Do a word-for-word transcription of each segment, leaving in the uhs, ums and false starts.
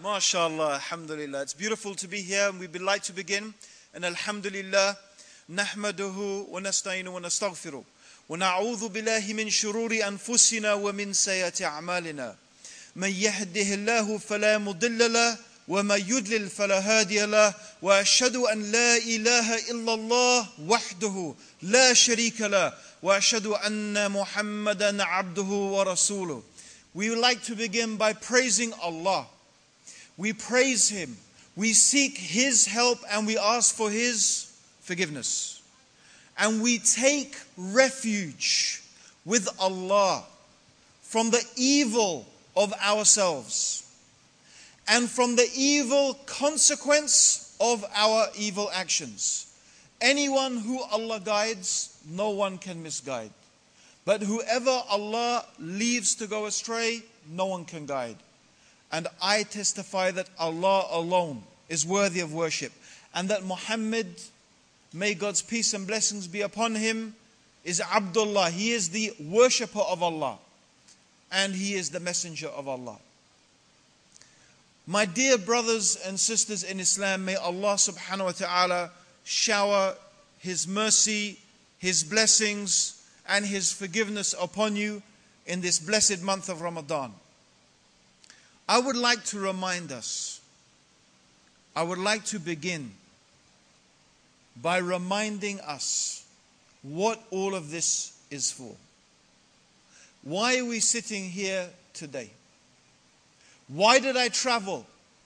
MashaAllah, alhamdulillah. It's beautiful to be here and we'd like to begin. And alhamdulillah, nahmaduhu wa nasta'inu wa nastaghfiruh. Wa na'udhu billahi min shururi anfusina wa min sayyati a'malina. Man yahdihillahu fala mudilla lah wa man yudlil fala hadiya lah. Wa ashhadu an la ilaha illallah wahdahu la sharika lah. Wa ashhadu anna Muhammadan abduhu wa rasuluh. We would like to begin by praising Allah. We praise Him, we seek His help and we ask for His forgiveness. And we take refuge with Allah from the evil of ourselves and from the evil consequence of our evil actions. Anyone who Allah guides, no one can misguide. But whoever Allah leaves to go astray, no one can guide. And I testify that Allah alone is worthy of worship. And that Muhammad, may God's peace and blessings be upon him, is Abdullah. He is the worshipper of Allah. And he is the messenger of Allah. My dear brothers and sisters in Islam, may Allah subhanahu wa ta'ala shower His mercy, His blessings, and His forgiveness upon you in this blessed month of Ramadan. I would like to remind us, I would like to begin by reminding us what all of this is for. Why are we sitting here today? Why did I travel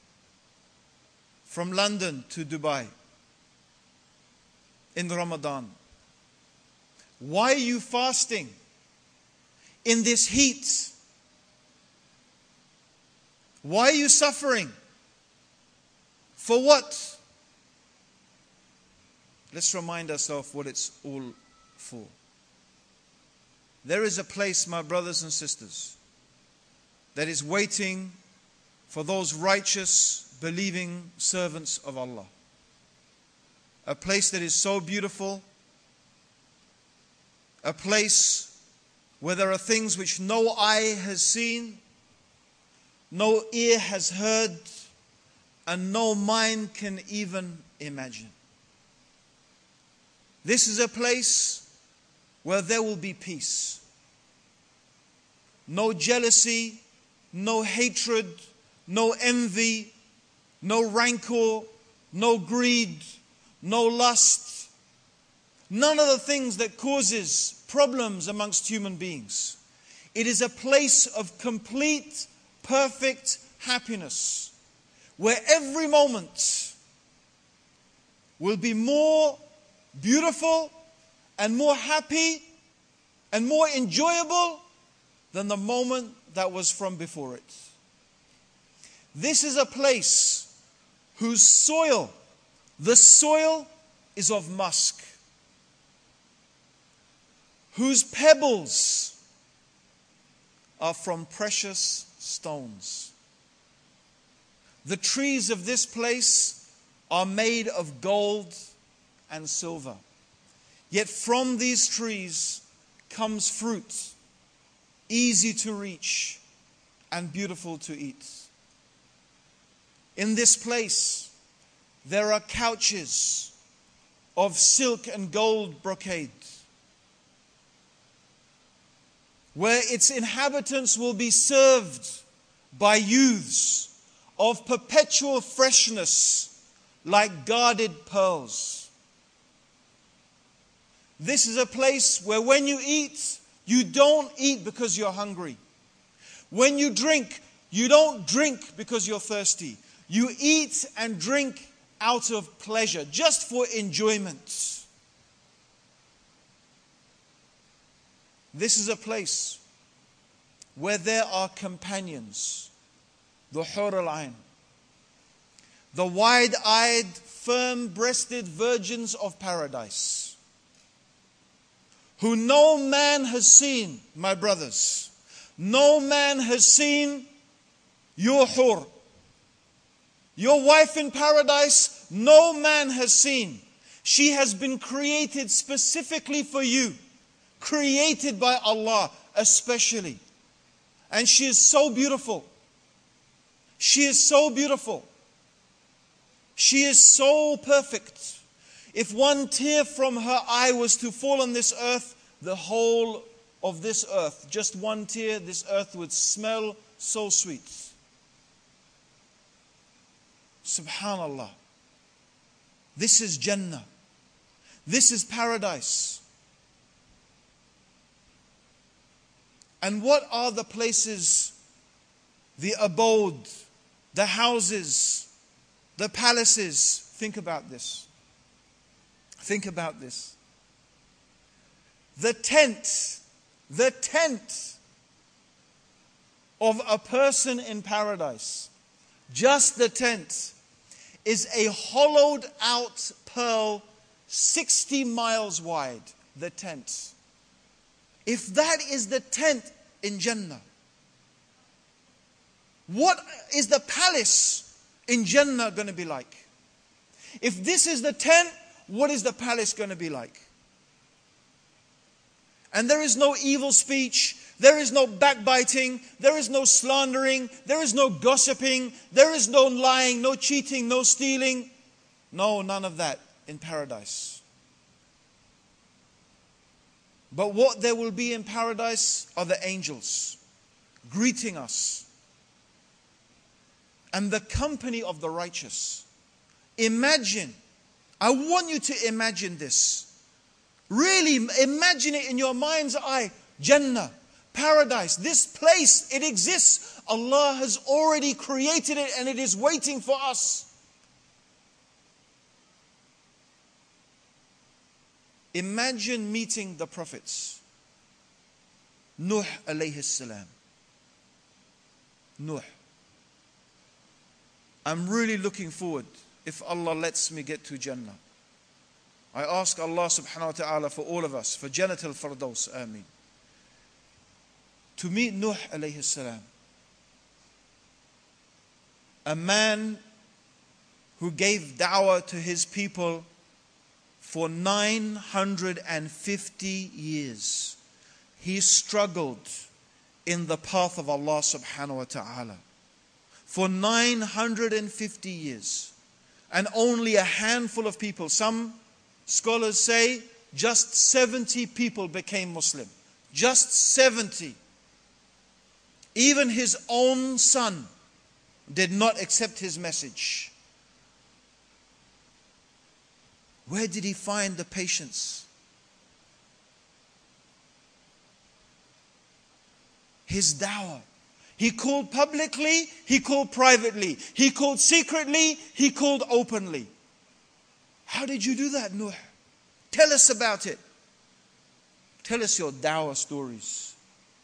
from London to Dubai in Ramadan? Why are you fasting in this heat? Why are you suffering? For what? Let's remind ourselves what it's all for. There is a place, my brothers and sisters, that is waiting for those righteous, believing servants of Allah. A place that is so beautiful. A place where there are things which no eye has seen, no ear has heard, and no mind can even imagine. This is a place where there will be peace. No jealousy, no hatred, no envy, no rancor, no greed, no lust. None of the things that causes problems amongst human beings. It is a place of complete perfect happiness, where every moment will be more beautiful and more happy and more enjoyable than the moment that was from before it. This is a place whose soil, the soil is of musk, whose pebbles are from precious stones. The trees of this place are made of gold and silver. Yet from these trees comes fruit, easy to reach and beautiful to eat. In this place, there are couches of silk and gold brocade, where its inhabitants will be served by youths of perpetual freshness like guarded pearls. This is a place where when you eat, you don't eat because you're hungry. When you drink, you don't drink because you're thirsty. You eat and drink out of pleasure, just for enjoyment. This is a place where there are companions, the Hur al-Ain, the wide-eyed, firm-breasted virgins of paradise, who no man has seen, my brothers. No man has seen your Hur. Your wife in paradise, no man has seen. She has been created specifically for you. Created by Allah especially. And she is so beautiful. She is so beautiful. She is so perfect. If one tear from her eye was to fall on this earth, the whole of this earth, just one tear, this earth would smell so sweet. Subhanallah. This is Jannah. This is paradise. And what are the places, the abode, the houses, the palaces? Think about this. Think about this. The tent, the tent of a person in paradise, just the tent, is a hollowed out pearl sixty miles wide. The tent. If that is the tent in Jannah, what is the palace in Jannah going to be like? If this is the tent, what is the palace going to be like? And there is no evil speech, there is no backbiting, there is no slandering, there is no gossiping, there is no lying, no cheating, no stealing. No, none of that in paradise. But what there will be in paradise are the angels greeting us and the company of the righteous. Imagine, I want you to imagine this. Really imagine it in your mind's eye. Jannah, paradise, this place, it exists. Allah has already created it and it is waiting for us. Imagine meeting the prophets. Nuh alayhi salam. Nuh. I'm really looking forward, if Allah lets me get to Jannah. I ask Allah subhanahu wa ta'ala for all of us, for Jannat al-Firdaus, Ameen. To meet Nuh alayhi salam. A man who gave da'wah to his people for nine hundred fifty years. He struggled in the path of Allah subhanahu wa ta'ala for nine hundred fifty years. And only a handful of people, some scholars say just seventy people became Muslim. Just seventy. Even his own son did not accept his message. Where did he find the patience? His da'wah. He called publicly, he called privately. He called secretly, he called openly. How did you do that, Nuh? Tell us about it. Tell us your da'wah stories.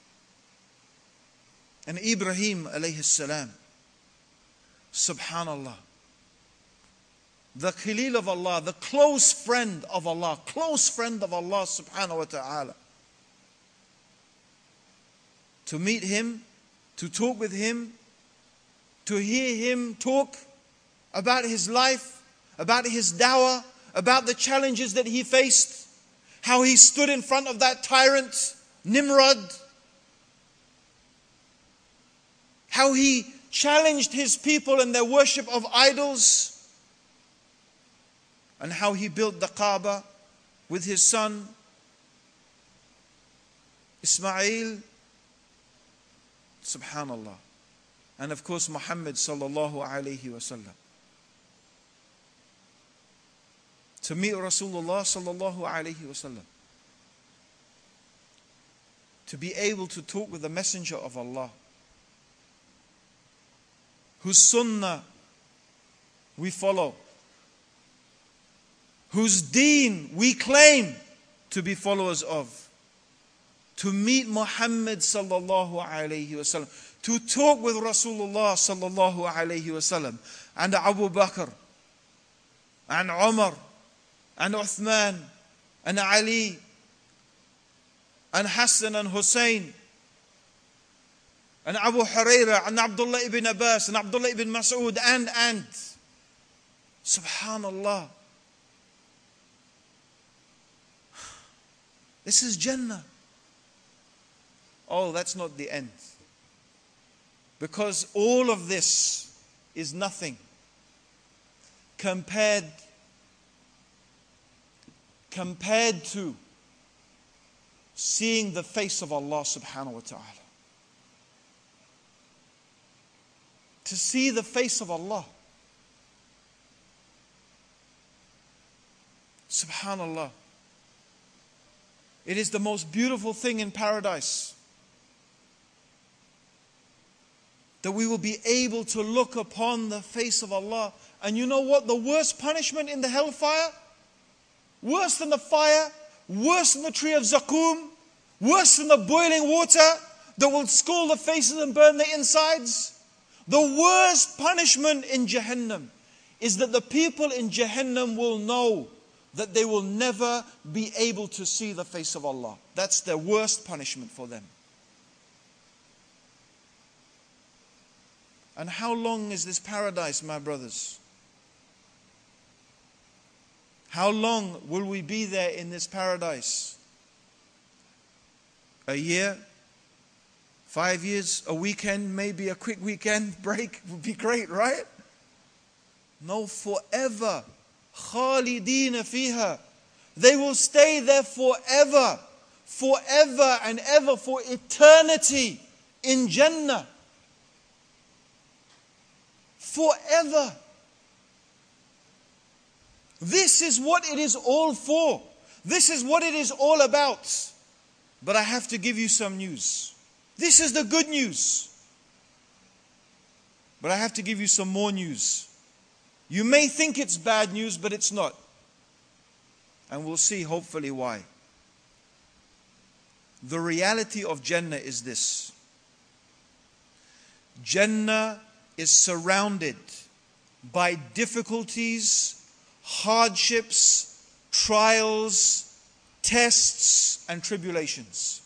And Ibrahim alayhi salam, subhanallah, the Khalil of Allah, the close friend of Allah, close friend of Allah subhanahu wa ta'ala. To meet him, to talk with him, to hear him talk about his life, about his da'wah, about the challenges that he faced, how he stood in front of that tyrant, Nimrod, how he challenged his people in their worship of idols, and how he built the Kaaba with his son Ismail, subhanallah. And of course Muhammad sallallahu alayhi wasallam. To meet Rasulullah sallallahu alayhi wasallam. To be able to talk with the Messenger of Allah, whose sunnah we follow, whose deen we claim to be followers of. To meet Muhammad sallallahu alayhi wasallam, to talk with Rasulullah sallallahu alayhi wasallam, and Abu Bakr, and Umar, and Uthman, and Ali, and Hassan and Hussein, and Abu Hurairah, and Abdullah ibn Abbas, and Abdullah ibn Mas'ud, and, and. Subhanallah. This is Jannah. Oh, that's not the end. Because all of this is nothing compared, compared to seeing the face of Allah subhanahu wa ta'ala. To see the face of Allah. Subhanallah. It is the most beautiful thing in paradise. That we will be able to look upon the face of Allah. And you know what? The worst punishment in the hellfire? Worse than the fire, worse than the tree of Zakum, worse than the boiling water that will scald the faces and burn the insides. The worst punishment in Jahannam is that the people in Jahannam will know that they will never be able to see the face of Allah. That's the worst punishment for them. And how long is this paradise, my brothers? How long will we be there in this paradise? A year? Five years? A weekend? Maybe a quick weekend break would be great, right? No, forever. Khalidina fiha. They will stay there forever. Forever and ever, for eternity in Jannah. Forever. This is what it is all for. This is what it is all about. But I have to give you some news. This is the good news. But I have to give you some more news. You may think it's bad news, but it's not. And we'll see hopefully why. The reality of Jannah is this. Jannah is surrounded by difficulties, hardships, trials, tests, and tribulations.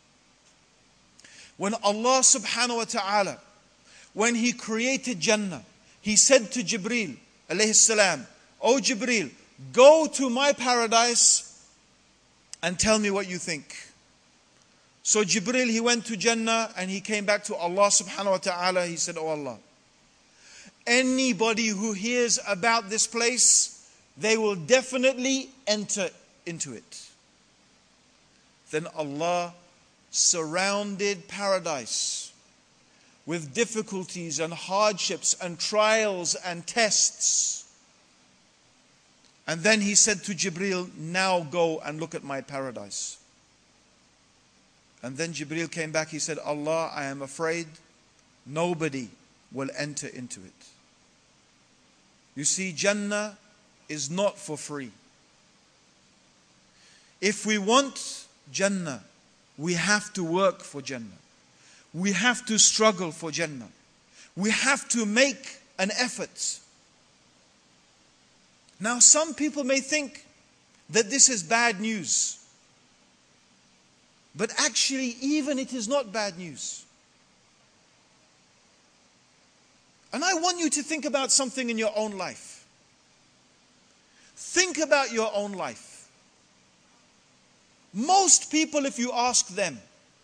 When Allah subhanahu wa ta'ala, when He created Jannah, He said to Jibreel alayhi salam, "O Jibreel, go to my paradise and tell me what you think." So Jibreel, he went to Jannah and he came back to Allah subhanahu wa ta'ala. He said, "Oh Allah, anybody who hears about this place, they will definitely enter into it." Then Allah surrounded paradise with difficulties and hardships and trials and tests. And then He said to Jibreel, "Now go and look at my paradise." And then Jibreel came back, he said, "Allah, I am afraid nobody will enter into it." You see, Jannah is not for free. If we want Jannah, we have to work for Jannah. We have to struggle for Jannah. We have to make an effort. Now, some people may think that this is bad news. But actually, even it is not bad news. And I want you to think about something in your own life. Think about your own life. Most people, if you ask them,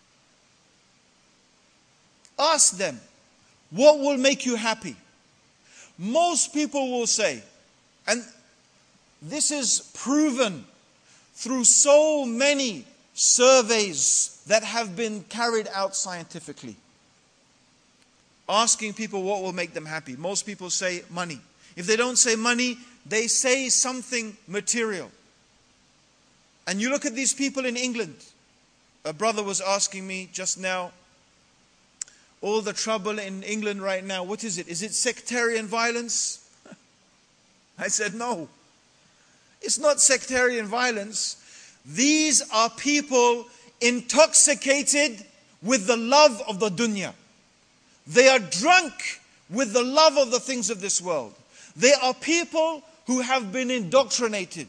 ask them, what will make you happy? Most people will say, and this is proven through so many surveys that have been carried out scientifically. Asking people what will make them happy. Most people say money. If they don't say money, they say something material. And you look at these people in England. A brother was asking me just now, all the trouble in England right now, what is it? Is it sectarian violence? I said, no. It's not sectarian violence. These are people intoxicated with the love of the dunya. They are drunk with the love of the things of this world. They are people who have been indoctrinated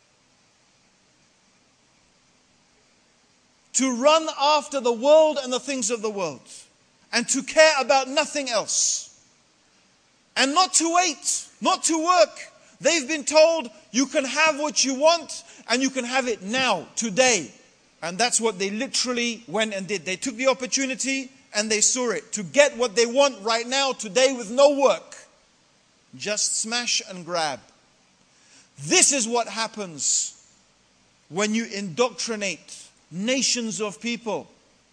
to run after the world and the things of the world, and to care about nothing else, and not to wait, not to work. They've been told you can have what you want and you can have it now, today. And that's what they literally went and did. They took the opportunity and they saw it, to get what they want right now, today, with no work. Just smash and grab. This is what happens when you indoctrinate nations of people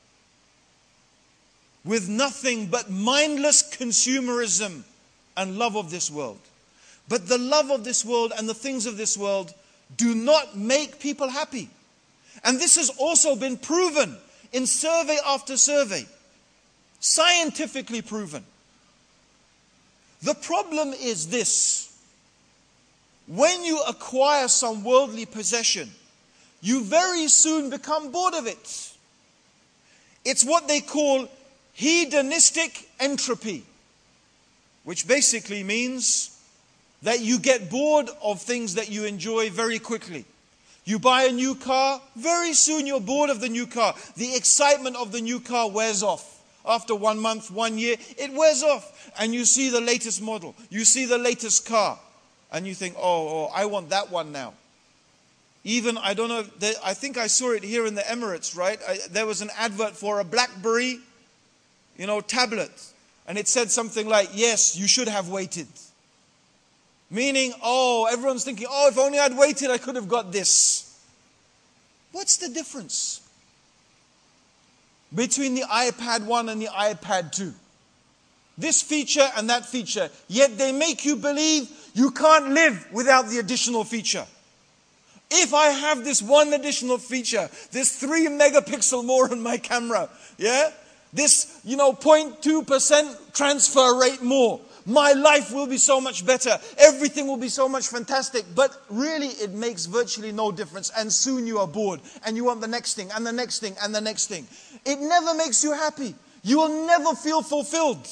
with nothing but mindless consumerism and love of this world. But the love of this world and the things of this world do not make people happy. And this has also been proven in survey after survey. Scientifically proven. The problem is this. When you acquire some worldly possession, you very soon become bored of it. It's what they call hedonistic entropy, which basically means that you get bored of things that you enjoy very quickly. You buy a new car, very soon you're bored of the new car. The excitement of the new car wears off. After one month, one year, it wears off. And you see the latest model. You see the latest car. And you think, oh, oh I want that one now. Even, I don't know, I think I saw it here in the Emirates, right? I, there was an advert for a BlackBerry, you know, tablet. And it said something like, yes, you should have waited. Meaning, oh, everyone's thinking, oh, if only I'd waited, I could have got this. What's the difference between the iPad one and the iPad two? This feature and that feature. Yet they make you believe you can't live without the additional feature. If I have this one additional feature, this three megapixel more on my camera, yeah? This, you know, zero point two percent transfer rate more. My life will be so much better. Everything will be so much fantastic. But really, it makes virtually no difference. And soon you are bored. And you want the next thing, and the next thing, and the next thing. It never makes you happy. You will never feel fulfilled.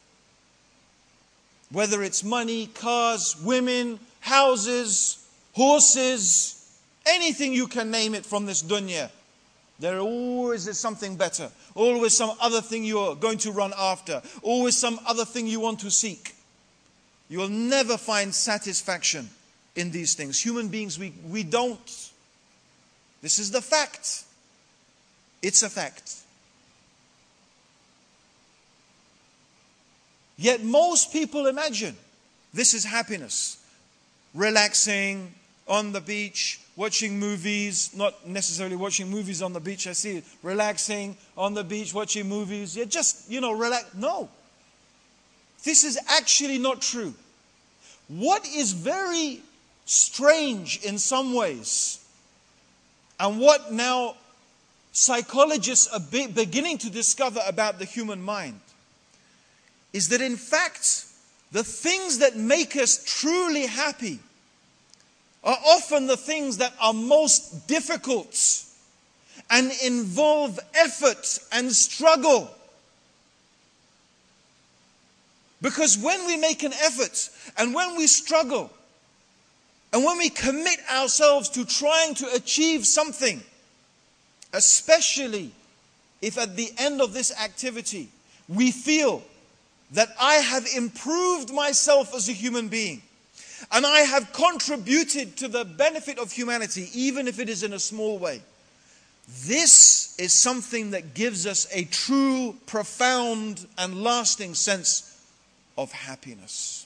Whether it's money, cars, women, houses, horses, anything you can name it from this dunya. There always is something better. Always some other thing you're going to run after. Always some other thing you want to seek. You will never find satisfaction in these things. Human beings, we, we don't. This is the fact. It's a fact. Yet most people imagine this is happiness. Relaxing on the beach, watching movies, not necessarily watching movies on the beach, I see it. Relaxing on the beach, watching movies. Yeah, just, you know, relax. No. This is actually not true. What is very strange in some ways, and what now psychologists are be beginning to discover about the human mind, is that in fact, the things that make us truly happy are often the things that are most difficult and involve effort and struggle. Because when we make an effort and when we struggle and when we commit ourselves to trying to achieve something, especially if at the end of this activity we feel that I have improved myself as a human being, and I have contributed to the benefit of humanity, even if it is in a small way. This is something that gives us a true, profound, and lasting sense of happiness.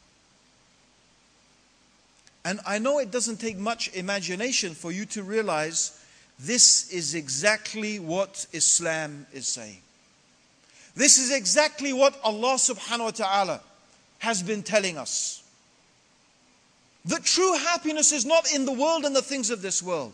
And I know it doesn't take much imagination for you to realize this is exactly what Islam is saying. This is exactly what Allah subhanahu wa ta'ala has been telling us. The true happiness is not in the world and the things of this world.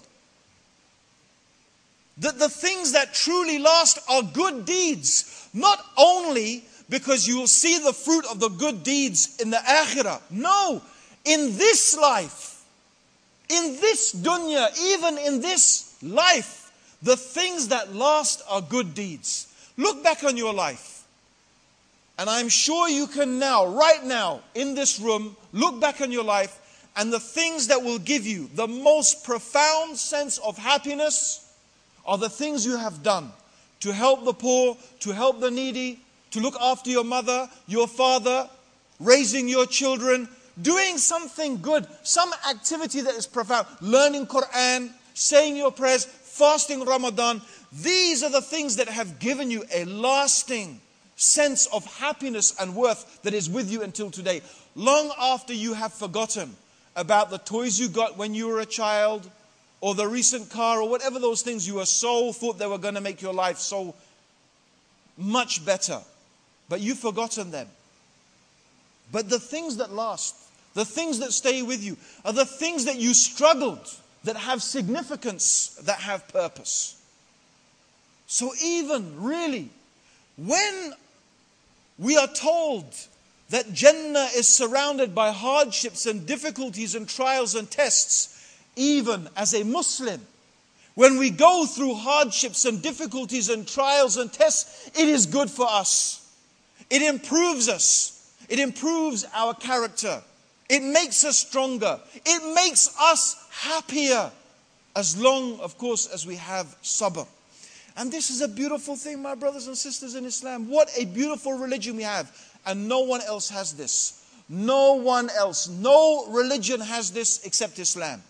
That the things that truly last are good deeds. Not only because you will see the fruit of the good deeds in the akhirah. No, in this life, in this dunya, even in this life, the things that last are good deeds. Look back on your life. And I'm sure you can now, right now, in this room, look back on your life, and the things that will give you the most profound sense of happiness are the things you have done to help the poor, to help the needy, to look after your mother, your father, raising your children, doing something good, some activity that is profound, learning Quran, saying your prayers, fasting Ramadan. These are the things that have given you a lasting sense of happiness and worth that is with you until today. Long after you have forgotten about the toys you got when you were a child, or the recent car, or whatever those things you were so thought they were going to make your life so much better. But you've forgotten them. But the things that last, the things that stay with you, are the things that you struggled, that have significance, that have purpose. So even really, when we are told that Jannah is surrounded by hardships and difficulties and trials and tests, even as a Muslim, when we go through hardships and difficulties and trials and tests, it is good for us. It improves us. It improves our character. It makes us stronger. It makes us happier. As long, of course, as we have sabr. And this is a beautiful thing, my brothers and sisters in Islam. What a beautiful religion we have. And no one else has this. No one else. No religion has this except Islam.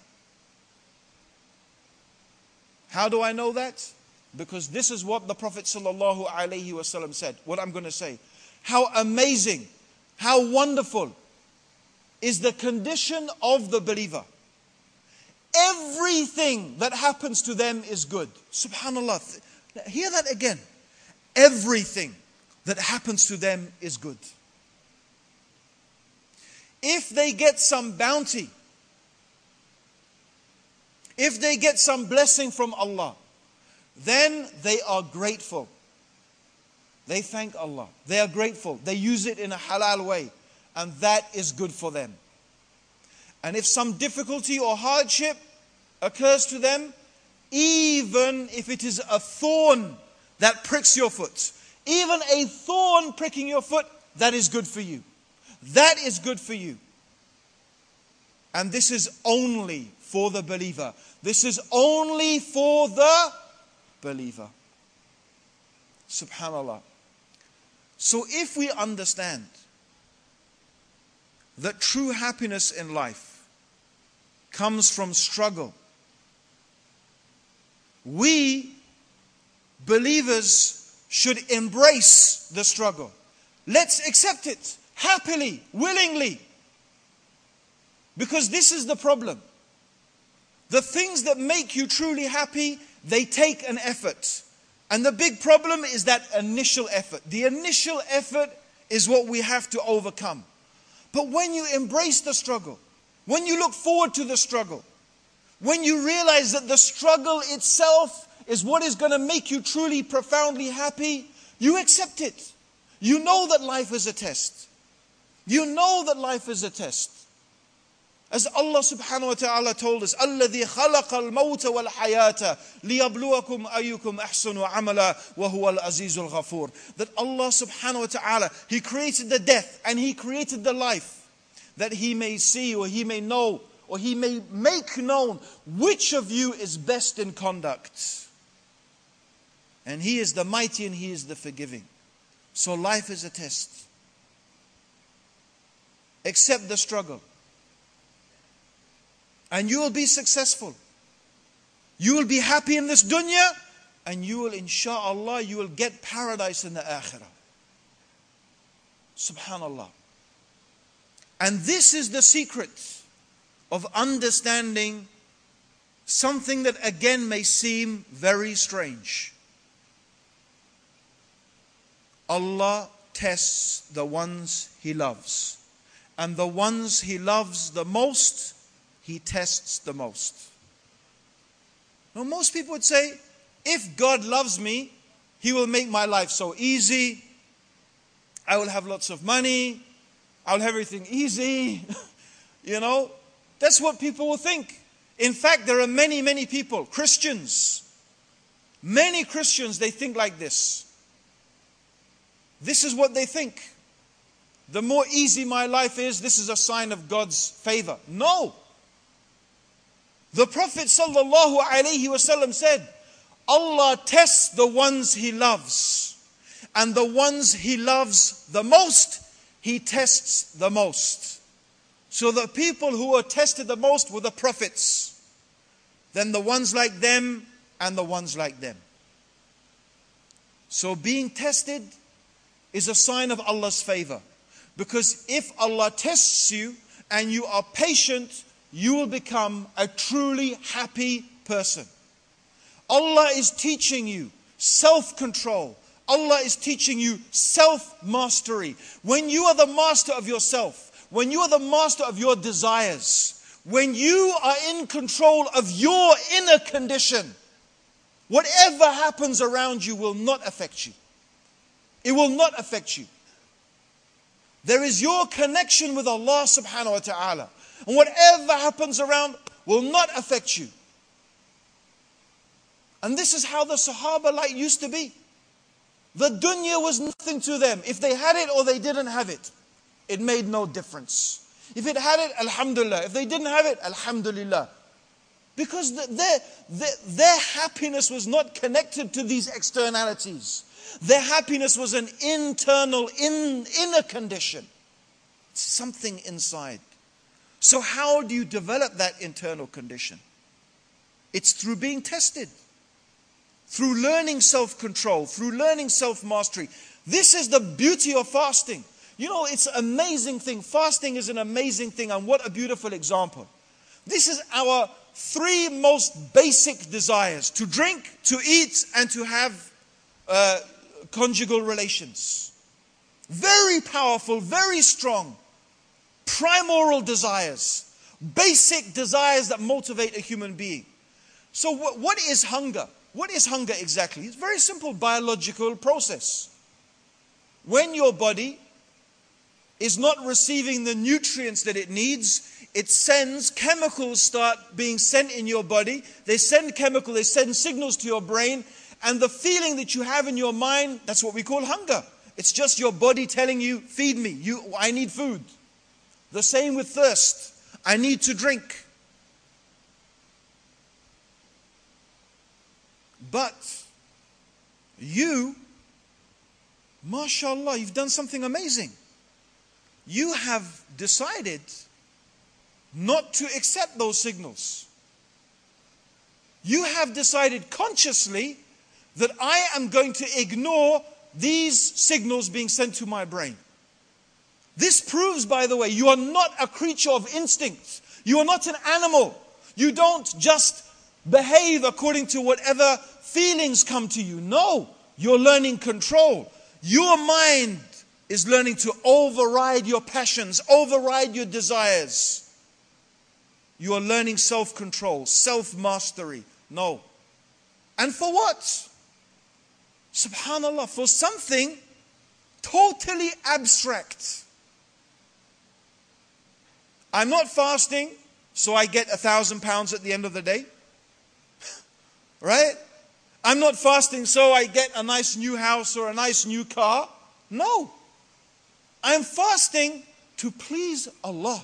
How do I know that? Because this is what the Prophet sallallahu alaihi wasallam said. What I'm going to say. How amazing, how wonderful is the condition of the believer. Everything that happens to them is good. Subhanallah. Hear that again. Everything that happens to them is good. If they get some bounty, if they get some blessing from Allah, then they are grateful. They thank Allah. They are grateful. They use it in a halal way. And that is good for them. And if some difficulty or hardship occurs to them, even if it is a thorn that pricks your foot, even a thorn pricking your foot, that is good for you. That is good for you. And this is only for the believer. This is only for the believer. Subhanallah. So if we understand that true happiness in life comes from struggle, we believers should embrace the struggle. Let's accept it happily, willingly. Because this is the problem. The things that make you truly happy, they take an effort. And the big problem is that initial effort. The initial effort is what we have to overcome. But when you embrace the struggle, when you look forward to the struggle, when you realize that the struggle itself is what is going to make you truly, profoundly happy, you accept it. You know that life is a test. You know that life is a test. As Allah subhanahu wa ta'ala told us, الَّذِي خَلَقَ الْمَوْتَ وَالْحَيَاةَ لِيَبْلُوَكُمْ أَيُّكُمْ أَحْسَنُ عَمَلًا وَهُوَ الْعَزِيزُ الْغَفُورُ. That Allah subhanahu wa ta'ala, He created the death and He created the life, that He may see or He may know or He may make known which of you is best in conduct. And He is the mighty and He is the forgiving. So life is a test. Accept the struggle. And you will be successful. You will be happy in this dunya. And you will, insha'Allah, you will get paradise in the akhirah. Subhanallah. And this is the secret of understanding something that again may seem very strange. Allah tests the ones He loves. And the ones He loves the most, He tests the most. Now most people would say, if God loves me, He will make my life so easy. I will have lots of money. I will have everything easy. You know, that's what people will think. In fact, there are many, many people, Christians, many Christians, they think like this. This is what they think. The more easy my life is, this is a sign of God's favor. No. The Prophet sallallahu alaihi wasallam said, Allah tests the ones He loves. And the ones He loves the most, He tests the most. So the people who were tested the most were the prophets. Then the ones like them and the ones like them. So being tested is a sign of Allah's favor. Because if Allah tests you and you are patient, you will become a truly happy person. Allah is teaching you self-control. Allah is teaching you self-mastery. When you are the master of yourself, when you are the master of your desires, when you are in control of your inner condition, whatever happens around you will not affect you. It will not affect you. There is your connection with Allah subhanahu wa ta'ala. And whatever happens around will not affect you. And this is how the Sahaba light used to be. The dunya was nothing to them. If they had it or they didn't have it, it made no difference. If it had it, alhamdulillah. If they didn't have it, alhamdulillah. Because the, their, their, their happiness was not connected to these externalities. Their happiness was an internal, in, inner condition. Something inside. So how do you develop that internal condition? It's through being tested. Through learning self-control. Through learning self-mastery. This is the beauty of fasting. You know, it's an amazing thing. Fasting is an amazing thing, and what a beautiful example. This is our three most basic desires: to drink, to eat, and to have uh, conjugal relations. Very powerful, very strong, primordial desires, basic desires that motivate a human being. So what, what is hunger? What is hunger exactly? It's a very simple biological process. When your body is not receiving the nutrients that it needs, it sends, chemicals start being sent in your body. They send chemicals, they send signals to your brain, and the feeling that you have in your mind, that's what we call hunger. It's just your body telling you, feed me, you, I need food. The same with thirst. I need to drink. But you, mashallah, you've done something amazing. You have decided not to accept those signals. You have decided consciously that I am going to ignore these signals being sent to my brain. This proves, by the way, you are not a creature of instinct. You are not an animal. You don't just behave according to whatever feelings come to you. No, you're learning control. Your mind is learning to override your passions, override your desires. You are learning self-control, self-mastery. No. And for what? Subhanallah, for something totally abstract. I'm not fasting so I get a thousand pounds at the end of the day. Right? I'm not fasting so I get a nice new house or a nice new car. No. I'm fasting to please Allah.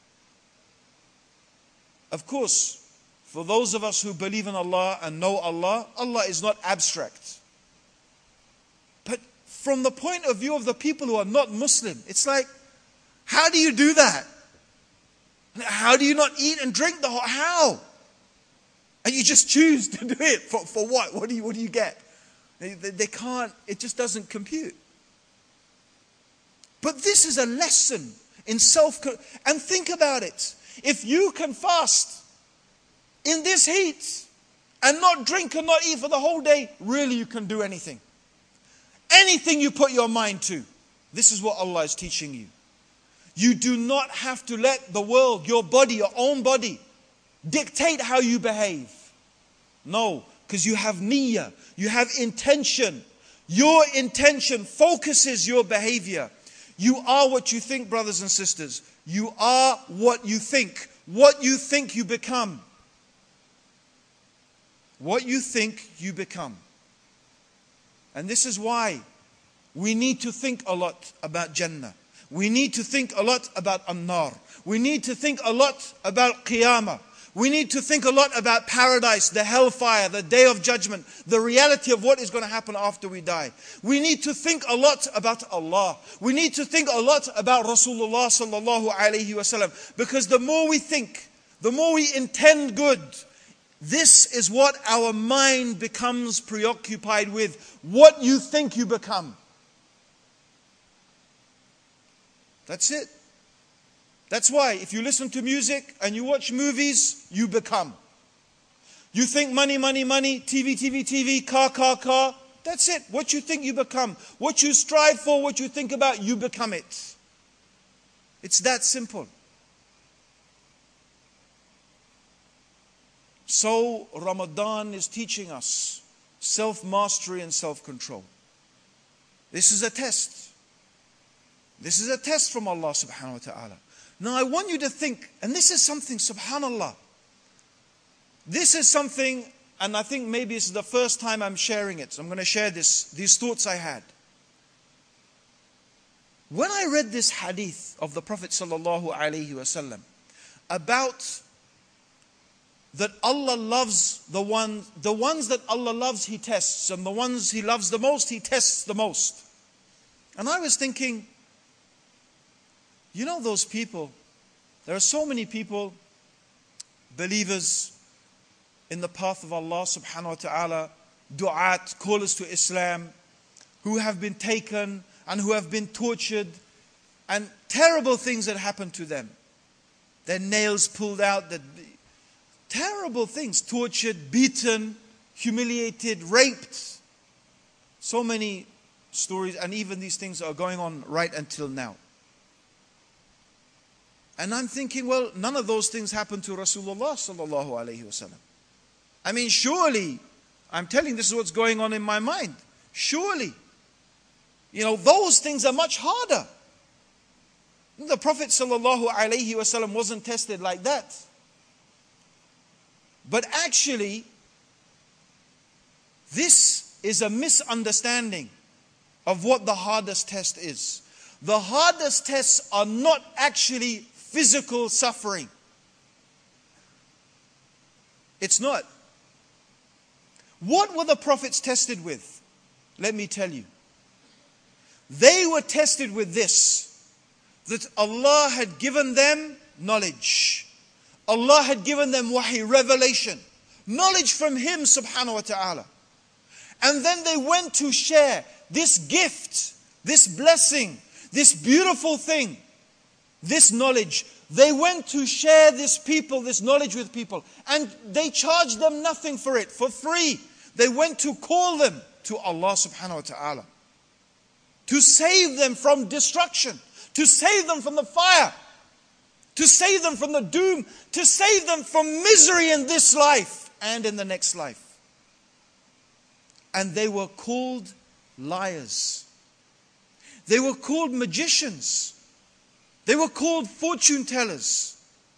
Of course, for those of us who believe in Allah and know Allah, Allah is not abstract. But from the point of view of the people who are not Muslim, it's like, how do you do that? How do you not eat and drink the whole, how? And you just choose to do it. For, for what? What do you, what do you get? They, they, they can't, it just doesn't compute. But this is a lesson in self, and think about it. If you can fast in this heat and not drink and not eat for the whole day, really you can do anything. Anything you put your mind to. This is what Allah is teaching you. You do not have to let the world, your body, your own body, dictate how you behave. No, because you have niyyah, you have intention. Your intention focuses your behavior. You are what you think, brothers and sisters. You are what you think. What you think you become. What you think you become. And this is why we need to think a lot about Jannah. We need to think a lot about An-Nar. We need to think a lot about Qiyamah. We need to think a lot about paradise, the hellfire, the day of judgment, the reality of what is going to happen after we die. We need to think a lot about Allah. We need to think a lot about Rasulullah sallallahu alaihi wasallam. Because the more we think, the more we intend good, This is what our mind becomes preoccupied with. What you think you become. That's it. That's why if you listen to music and you watch movies, you become. You think money, money, money, T V, T V, T V, car, car, car. That's it. What you think you become. What you strive for, what you think about, you become it. It's that simple. So Ramadan is teaching us self-mastery and self-control. This is a test. This is a test from Allah subhanahu wa ta'ala. Now I want you to think, and this is something, subhanallah. This is something, and I think maybe this is the first time I'm sharing it. So I'm going to share this, these thoughts I had. When I read this hadith of the Prophet sallallahu alaihi wasallam about that Allah loves the one, the ones that Allah loves, He tests, and the ones He loves the most, He tests the most. And I was thinking, you know those people, there are so many people, believers in the path of Allah subhanahu wa ta'ala, du'at, callers to Islam, who have been taken and who have been tortured, and terrible things that happen to them. Their nails pulled out, the terrible things, tortured, beaten, humiliated, raped. So many stories, and even these things are going on right until now. And I'm thinking, well, none of those things happened to Rasulullah sallallahu alaihi wasallam. I mean, surely, I'm telling you, this is what's going on in my mind. Surely, you know, those things are much harder. The Prophet sallallahu alaihi wasallam wasn't tested like that. But actually, this is a misunderstanding of what the hardest test is. The hardest tests are not actually physical suffering. It's not. What were the prophets tested with? Let me tell you. They were tested with this, that Allah had given them knowledge. Allah had given them wahi, revelation, knowledge from Him subhanahu wa ta'ala. And then they went to share this gift, this blessing, this beautiful thing, this knowledge. They went to share this people, this knowledge with people, and they charged them nothing for it, for free. They went to call them to Allah subhanahu wa ta'ala, to save them from destruction, to save them from the fire, to save them from the doom, to save them from misery in this life and in the next life. And they were called liars. They were called magicians. They were called fortune tellers.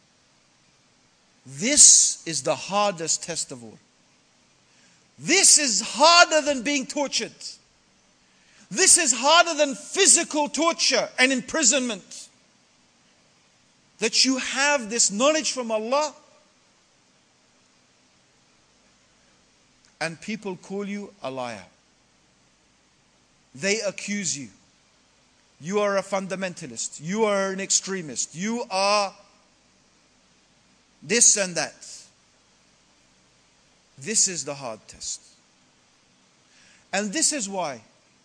This is the hardest test of all. This is harder than being tortured. This is harder than physical torture and imprisonment. That you have this knowledge from Allah and people call you a liar. They accuse you. You are a fundamentalist. You are an extremist. You are this and that. This is the hard test. And this is why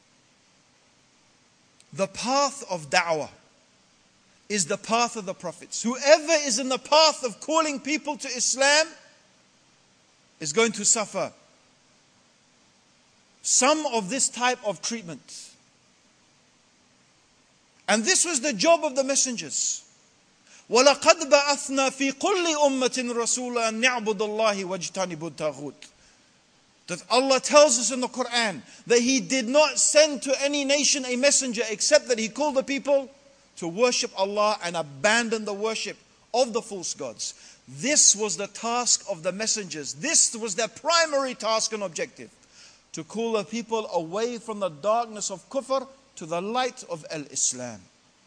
the path of da'wah is the path of the prophets. Whoever is in the path of calling people to Islam is going to suffer some of this type of treatment. And this was the job of the messengers. وَلَقَدْ بَعَثْنَا فِي كُلِّ أُمَّةٍ رَسُولًا أَنْ نَعْبُدَ اللَّهِ وَاجْتَنِبُوا الطَّاغُوتَ. That Allah tells us in the Quran that He did not send to any nation a messenger except that He called the people to worship Allah and abandon the worship of the false gods. This was the task of the messengers. This was their primary task and objective. To call the people away from the darkness of kufr to the light of al-Islam.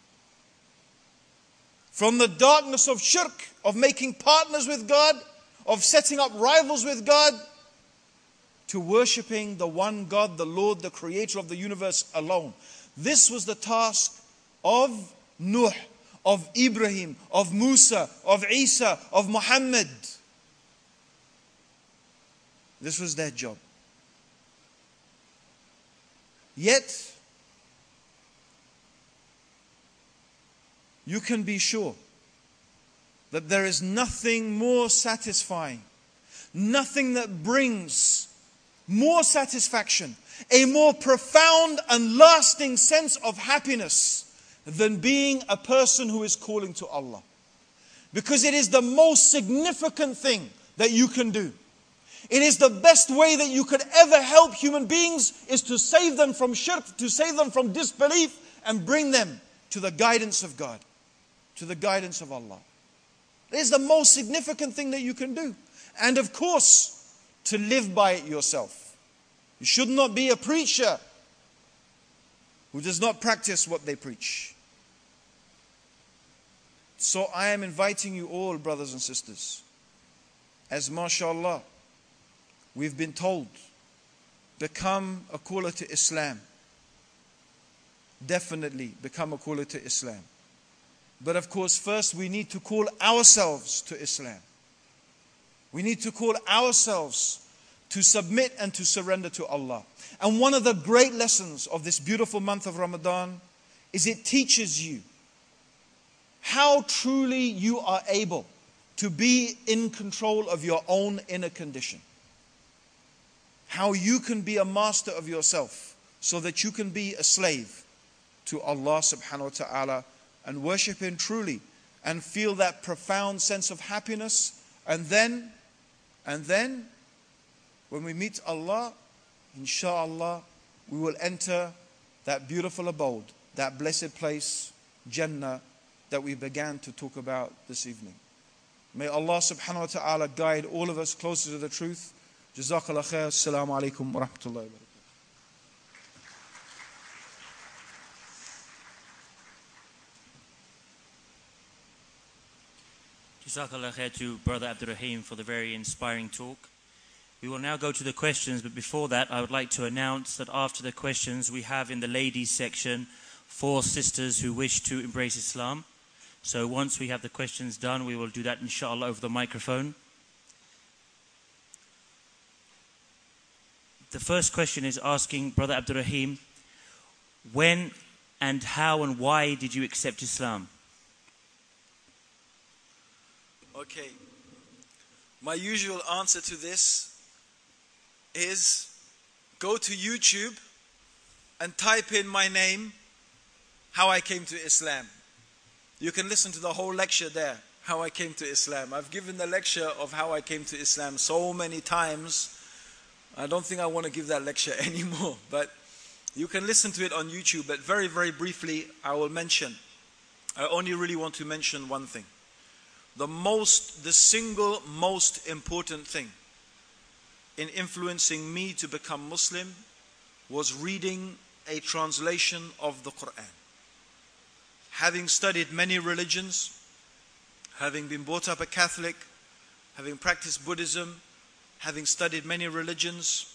From the darkness of shirk, of making partners with God, of setting up rivals with God, to worshipping the one God, the Lord, the creator of the universe alone. This was the task of Nuh, of Ibrahim, of Musa, of Isa, of Muhammad. This was their job. Yet, you can be sure that there is nothing more satisfying, nothing that brings more satisfaction, a more profound and lasting sense of happiness than being a person who is calling to Allah. Because it is the most significant thing that you can do. It is the best way that you could ever help human beings, is to save them from shirk, to save them from disbelief, and bring them to the guidance of God, to the guidance of Allah. It is the most significant thing that you can do. And of course, to live by it yourself. You should not be a preacher who does not practice what they preach. So I am inviting you all, brothers and sisters, as mashallah, we've been told, become a caller to Islam. Definitely become a caller to Islam. But of course, first we need to call ourselves to Islam. We need to call ourselves to submit and to surrender to Allah. And one of the great lessons of this beautiful month of Ramadan is it teaches you how truly you are able to be in control of your own inner condition. How you can be a master of yourself so that you can be a slave to Allah subhanahu wa ta'ala and worship Him truly and feel that profound sense of happiness. And then, and then, when we meet Allah, inshallah, we will enter that beautiful abode, that blessed place, Jannah, that we began to talk about this evening. May Allah subhanahu wa ta'ala guide all of us closer to the truth. Jazakallah khair. Assalamu alaikum wa rahmatullahi wa barakatuh. Jazakallah khair to Brother Abdul Rahim for the very inspiring talk. We will now go to the questions, but before that I would like to announce that after the questions we have in the ladies section four sisters who wish to embrace Islam. So once we have the questions done, we will do that inshallah over the microphone. The first question is asking Brother Abdul Rahim, when and how and why did you accept Islam? Okay, my usual answer to this is go to YouTube and type in my name, how I came to Islam. You can listen to the whole lecture there, how I came to Islam. I've given the lecture of how I came to Islam so many times, I don't think I want to give that lecture anymore, but you can listen to it on YouTube. But very, very briefly, I will mention, I only really want to mention one thing. The most, the single most important thing in influencing me to become Muslim was reading a translation of the Quran. Having studied many religions, having been brought up a Catholic, having practiced Buddhism, having studied many religions,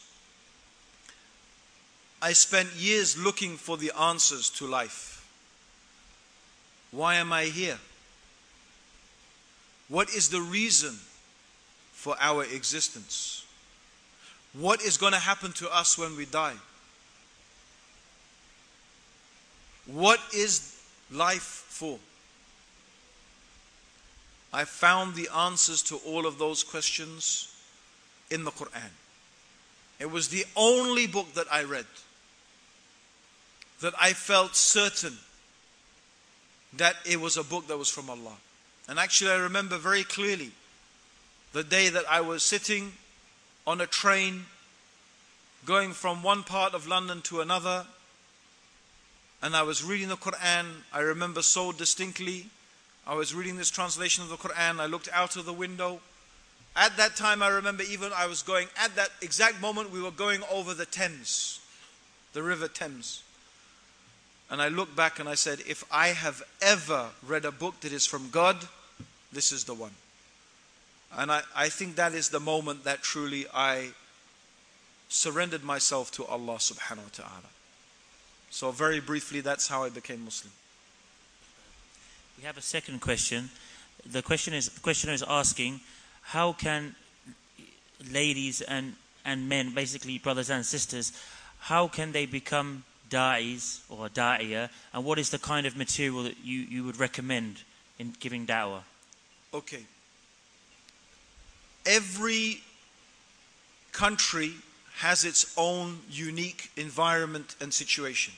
I spent years looking for the answers to life. Why am I here? What is the reason for our existence? What is going to happen to us when we die? What is life for? I found the answers to all of those questions in the Quran. It was the only book that I read that I felt certain that it was a book that was from Allah. And actually I remember very clearly the day that I was sitting on a train going from one part of London to another, and I was reading the Quran. I remember so distinctly. I was reading this translation of the Quran. I looked out of the window. At that time I remember even I was going, at that exact moment we were going over the Thames, the River Thames. And I looked back and I said, if I have ever read a book that is from God, this is the one. And I, I think that is the moment that truly I surrendered myself to Allah subhanahu wa ta'ala. So very briefly, that's how I became Muslim. We have a second question. The question is, the questioner is asking, how can ladies and and men, basically brothers and sisters, how can they become da'is or da'iyah, and what is the kind of material that you, you would recommend in giving da'wah? Okay. Every country has its own unique environment and situation.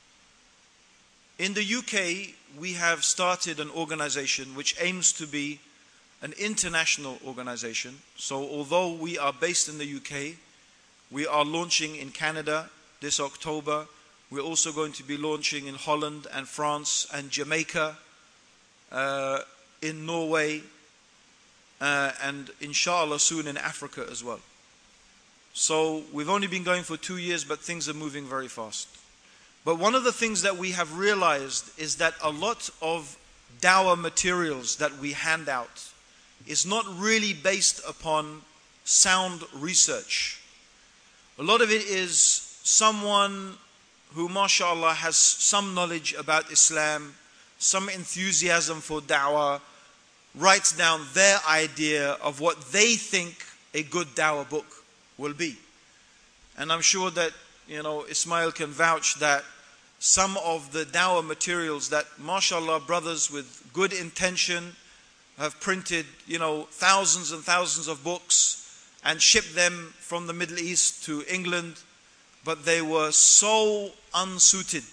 In the U K, we have started an organization which aims to be an international organization. So although we are based in the U K, we are launching in Canada this October. We're also going to be launching in Holland and France and Jamaica, uh, in Norway, uh, and inshallah soon in Africa as well. So we've only been going for two years, but things are moving very fast. But one of the things that we have realized is that a lot of dawah materials that we hand out is not really based upon sound research. A lot of it is someone who, mashallah, has some knowledge about Islam, some enthusiasm for da'wah, writes down their idea of what they think a good da'wah book will be. And I'm sure that, you know, Ismail can vouch that some of the da'wah materials that, mashallah, brothers with good intention have printed, you know, thousands and thousands of books and shipped them from the Middle East to England, but they were so unsuited.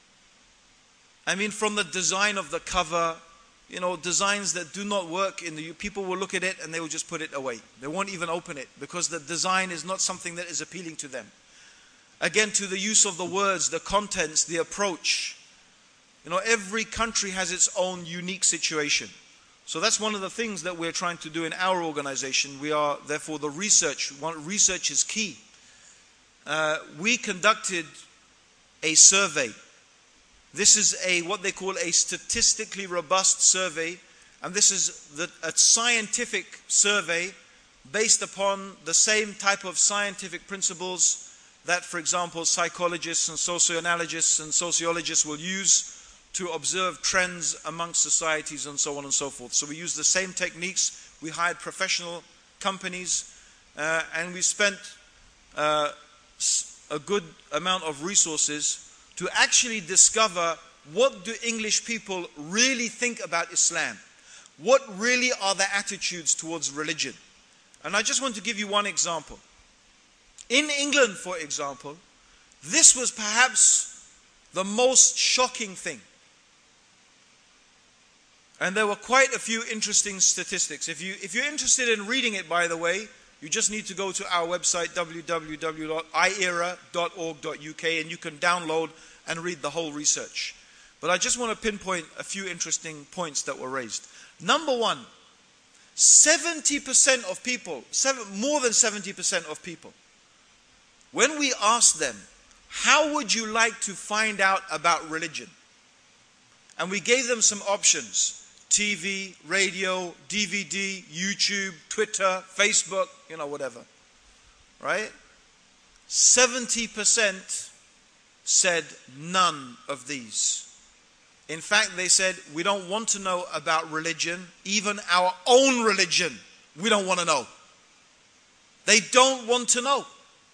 I mean, from the design of the cover, you know, designs that do not work in the, people will look at it and they will just put it away. They won't even open it because the design is not something that is appealing to them. Again, to the use of the words, the contents, the approach. You know, every country has its own unique situation. So that's one of the things that we're trying to do in our organization. We are, therefore, the research, one, research is key. Uh, we conducted a survey. This is a what they call a statistically robust survey, and this is the, a scientific survey based upon the same type of scientific principles that, for example, psychologists and socioanalysts and sociologists will use to observe trends amongst societies and so on and so forth. So we use the same techniques. We hired professional companies, uh, and we spent uh, a good amount of resources to actually discover what do English people really think about Islam. What really are their attitudes towards religion? And I just want to give you one example. In England, for example, this was perhaps the most shocking thing. And there were quite a few interesting statistics. If you, if you're interested in reading it, by the way, you just need to go to our website, w w w dot i era dot org dot u k, and you can download and read the whole research. But I just want to pinpoint a few interesting points that were raised. Number one, seventy percent of people, seven, more than seventy percent of people, when we asked them, how would you like to find out about religion? And we gave them some options. T V, radio, D V D, YouTube, Twitter, Facebook, you know, whatever. Right? seventy percent said none of these. In fact, they said, we don't want to know about religion, even our own religion. We don't want to know. They don't want to know.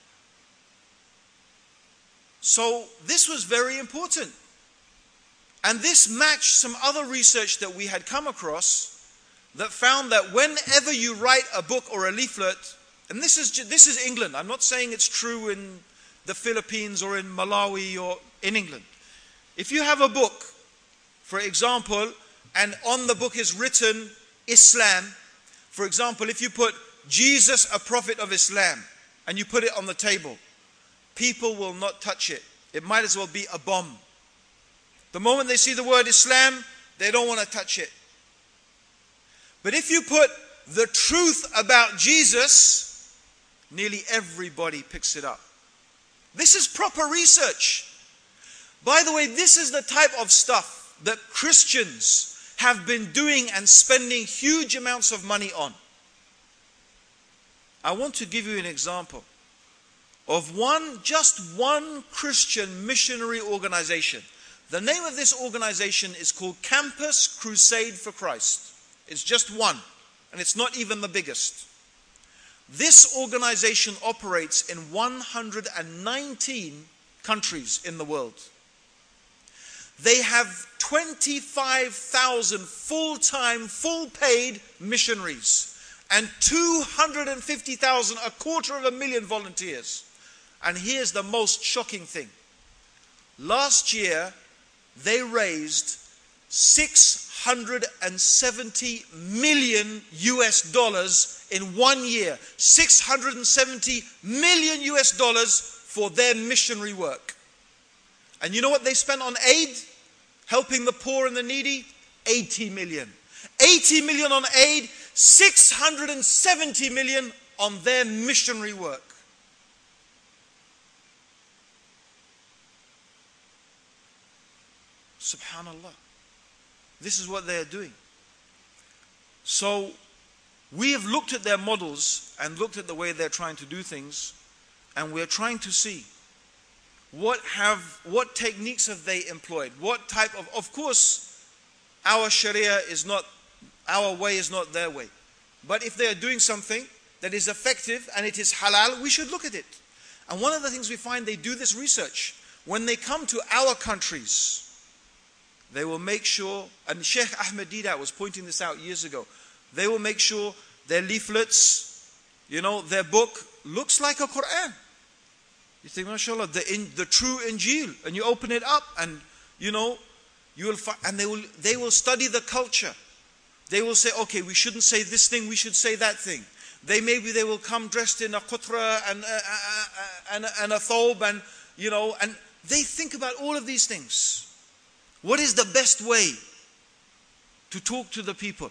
So this was very important. And this matched some other research that we had come across that found that whenever you write a book or a leaflet, and this is, this is England, I'm not saying it's true in the Philippines or in Malawi or in England. If you have a book, for example, and on the book is written Islam, for example, if you put Jesus, a prophet of Islam, and you put it on the table, people will not touch it. It might as well be a bomb. The moment they see the word Islam, they don't want to touch it. But if you put the truth about Jesus, nearly everybody picks it up. This is proper research. By the way, this is the type of stuff that Christians have been doing and spending huge amounts of money on. I want to give you an example of one, just one Christian missionary organization. The name of this organization is called Campus Crusade for Christ. It's just one, and it's not even the biggest. This organization operates in one hundred nineteen countries in the world. They have twenty-five thousand full-time, full-paid missionaries and two hundred fifty thousand, a quarter of a million volunteers. And here's the most shocking thing. Last year, they raised six hundred seventy million U S dollars in one year. six hundred seventy million U S dollars for their missionary work. And you know what they spent on aid? Helping the poor and the needy? eighty million. eighty million on aid, six hundred seventy million on their missionary work. Subhanallah. This is what they are doing. So we have looked at their models and looked at the way they're trying to do things, and we're trying to see what have what techniques have they employed, what type of of course our Sharia is not, our way is not their way, but if they are doing something that is effective and it is halal, we should look at it. And one of the things we find, they do this research. When they come to our countries, they will make sure, and Sheikh Ahmed Deedat was pointing this out years ago, they will make sure their leaflets, you know, their book looks like a Quran. You think, mashallah, the, in, the true Injil, and you open it up and, you know, you will find, and they will, they will study the culture. They will say, okay, we shouldn't say this thing, we should say that thing. They maybe they will come dressed in a qutra and, uh, uh, uh, and, and a thobe, and, you know, and they think about all of these things. What is the best way to talk to the people?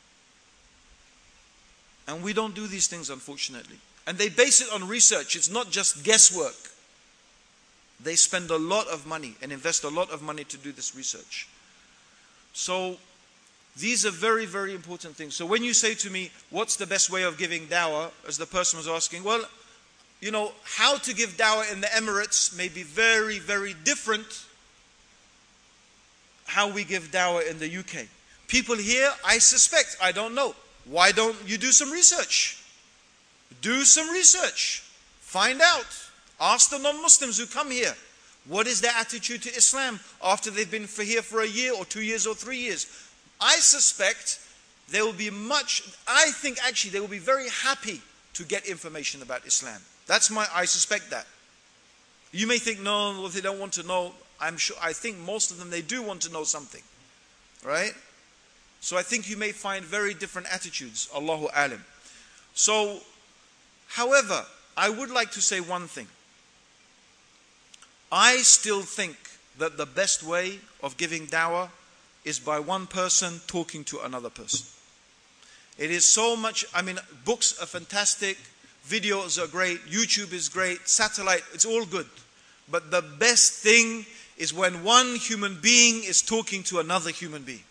And we don't do these things, unfortunately. And they base it on research. It's not just guesswork. They spend a lot of money and invest a lot of money to do this research. So these are very, very important things. So when you say to me, what's the best way of giving dawah, as the person was asking, well, you know, how to give dawah in the Emirates may be very, very different how we give dawah in the U K. People here, I suspect, I don't know. Why don't you do some research? Do some research. Find out. Ask the non-Muslims who come here, what is their attitude to Islam after they've been for here for a year or two years or three years. I suspect they will be much, I think actually they will be very happy to get information about Islam. That's my, I suspect that. You may think, no, well, they don't want to know. I'm sure, I think most of them, they do want to know something. Right? So I think you may find very different attitudes. Allahu alim. So, however, I would like to say one thing. I still think that the best way of giving dawah is by one person talking to another person. It is so much, I mean, books are fantastic, videos are great, YouTube is great, satellite, it's all good. But the best thing is when one human being is talking to another human being.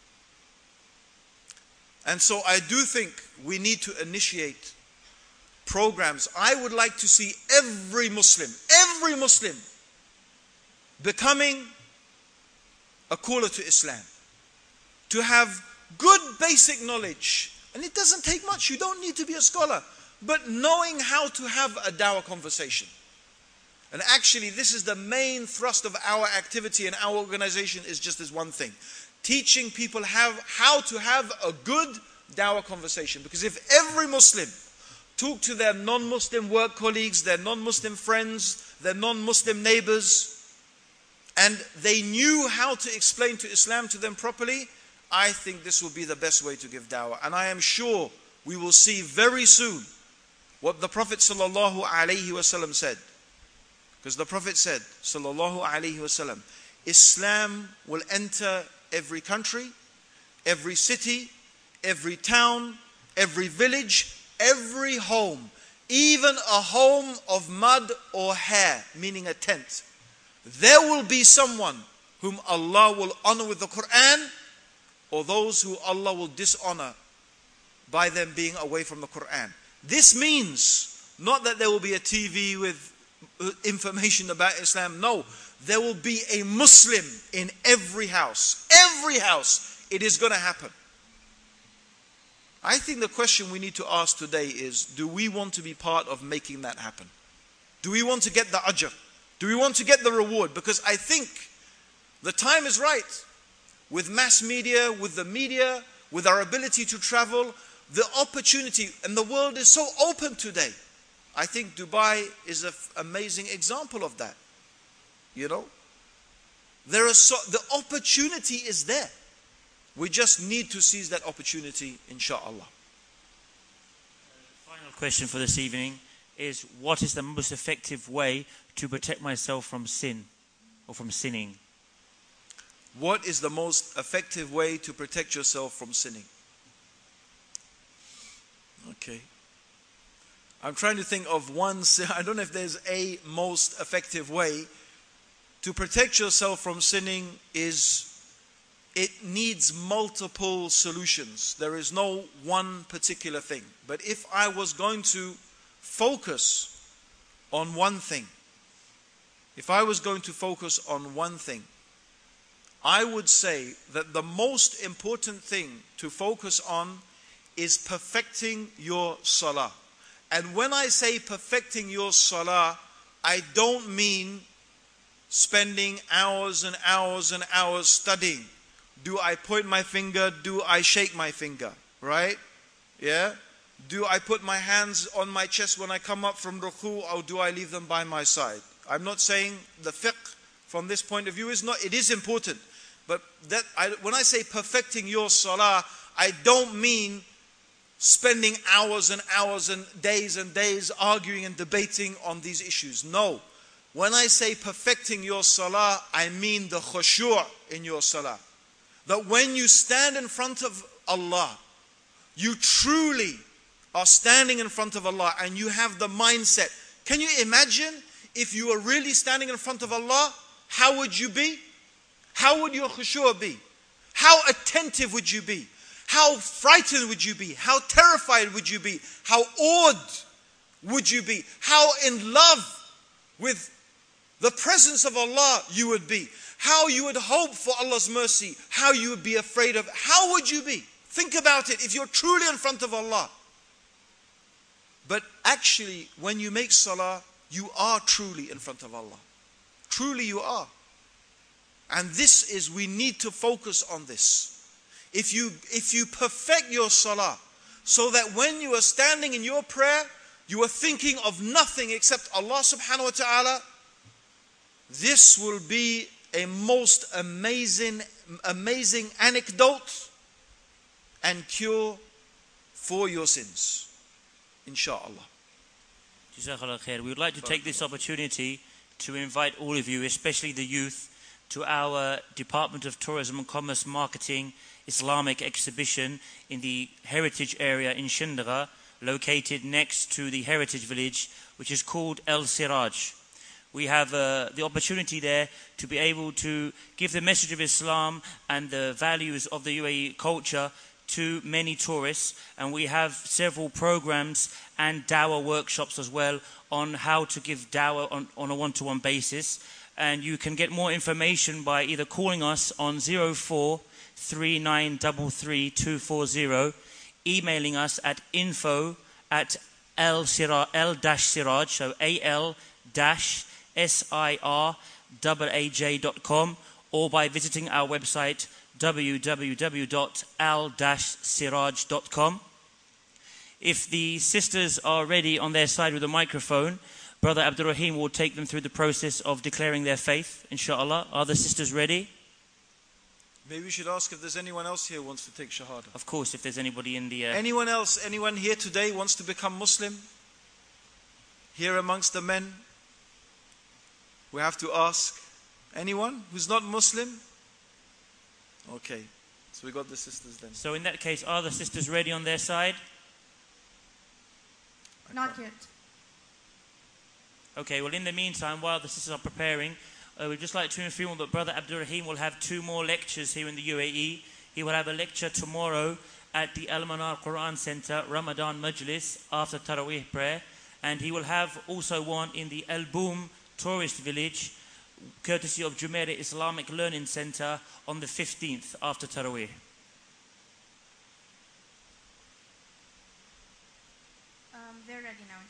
And so I do think we need to initiate programs. I would like to see every Muslim, every Muslim becoming a caller to Islam. To have good basic knowledge. And it doesn't take much. You don't need to be a scholar. But knowing how to have a dawah conversation. And actually, this is the main thrust of our activity and our organization, is just this one thing. Teaching people have, how to have a good dawah conversation. Because if every Muslim talk to their non-Muslim work colleagues, their non-Muslim friends, their non-Muslim neighbors, and they knew how to explain to Islam to them properly, I think this will be the best way to give dawah. And I am sure we will see very soon what the Prophet sallallahu alaihi wasallam said. Because the Prophet said, sallallahu alaihi wasallam, Islam will enter every country, every city, every town, every village, every home, even a home of mud or hair, meaning a tent. There will be someone whom Allah will honor with the Quran, or those who Allah will dishonor by them being away from the Quran. This means not that there will be a T V with information about Islam. No, there will be a Muslim in every house. Every house. It is going to happen. I think the question we need to ask today is, do we want to be part of making that happen? Do we want to get the ajr? Do we want to get the reward? Because I think the time is right. With mass media, with the media, with our ability to travel, the opportunity, and the world is so open today. I think Dubai is an amazing example of that. You know? There are so, the opportunity is there. We just need to seize that opportunity, inshaAllah. Final question for this evening is, what is the most effective way to protect myself from sin or from sinning? What is the most effective way to protect yourself from sinning? Okay. I'm trying to think of one, I don't know if there's a most effective way. To protect yourself from sinning is, it needs multiple solutions. There is no one particular thing. But if I was going to focus on one thing, if I was going to focus on one thing, I would say that the most important thing to focus on is perfecting your salah. And when I say perfecting your salah, I don't mean spending hours and hours and hours studying. Do I point my finger? Do I shake my finger? Right? Yeah? Do I put my hands on my chest when I come up from ruku, or do I leave them by my side? I'm not saying the fiqh from this point of view is not, it is important. But that I, when I say perfecting your salah, I don't mean spending hours and hours and days and days arguing and debating on these issues. No. When I say perfecting your salah, I mean the khushu' in your salah. That when you stand in front of Allah, you truly are standing in front of Allah and you have the mindset. Can you imagine if you were really standing in front of Allah? How would you be? How would your khushu' be? How attentive would you be? How frightened would you be? How terrified would you be? How awed would you be? How in love with the presence of Allah you would be? How you would hope for Allah's mercy? How you would be afraid of? How would you be? Think about it if you're truly in front of Allah. But actually, when you make salah, you are truly in front of Allah. Truly you are. And this is, we need to focus on this. If you, if you perfect your salah, so that when you are standing in your prayer, you are thinking of nothing except Allah subhanahu wa ta'ala, this will be a most amazing, amazing anecdote and cure for your sins. Insha'Allah. Jazakallah khair. We would like to take this opportunity to invite all of you, especially the youth, to our Department of Tourism and Commerce Marketing Islamic exhibition in the heritage area in Shindra, located next to the heritage village, which is called El Siraj. We have uh, the opportunity there to be able to give the message of Islam and the values of the U A E culture to many tourists, and we have several programs and dawah workshops as well on how to give dawah on, on a one-to-one basis. And you can get more information by either calling us on zero four three nine three three two four zero, emailing us at info at l-siraj, so al-siraj dot com, or by visiting our website w w w dot al siraj dot com. If the sisters are ready on their side with a microphone, Brother Abdul Rahim will take them through the process of declaring their faith, inshallah. Are the sisters ready? Maybe we should ask if there's anyone else here who wants to take Shahada. Of course, if there's anybody in the... Uh... Anyone else, anyone here today wants to become Muslim? Here amongst the men? We have to ask. Anyone who's not Muslim? Okay, so we got the sisters then. So in that case, are the sisters ready on their side? Not yet. Okay, well in the meantime, while the sisters are preparing, uh, we'd just like to inform that Brother Abdul Rahim will have two more lectures here in the U A E. He will have a lecture tomorrow at the Al Manar Quran Center, Ramadan Majlis, after Taraweeh prayer. And he will have also one in the Al Boom Tourist Village, courtesy of Jumeirah Islamic Learning Center, on the fifteenth after Taraweeh.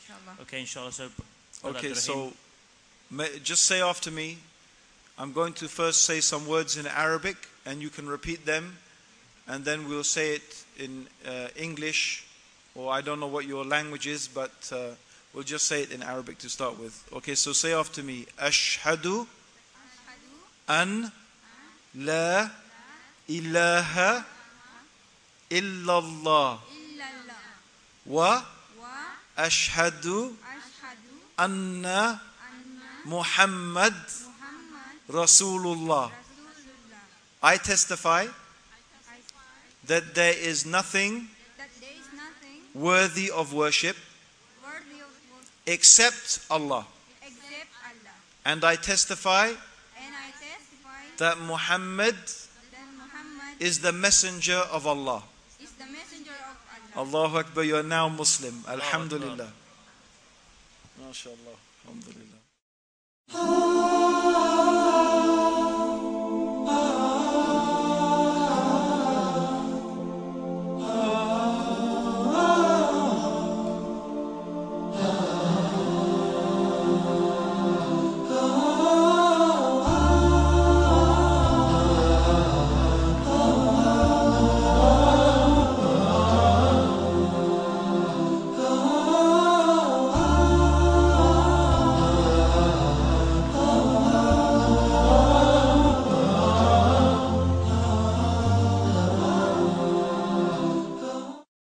inshallah. Okay, inshallah. So, Brother Okay, Abdurrahim. so ma- just say after me. I'm going to first say some words in Arabic, and you can repeat them, and then we'll say it in uh, English, or I don't know what your language is, but uh, we'll just say it in Arabic to start with. Okay, so say after me. Ashhadu an la ilaha illallah wa ashhadu anna Muhammad Rasulullah. I testify that there is nothing that there is nothing worthy of worship worthy of worship except Allah. except Allah. And I testify And I testify that Muhammad that Muhammad is the messenger of Allah. is the messenger of Allah. Allahu Akbar, you are now Muslim. Alhamdulillah. MashaAllah. Alhamdulillah.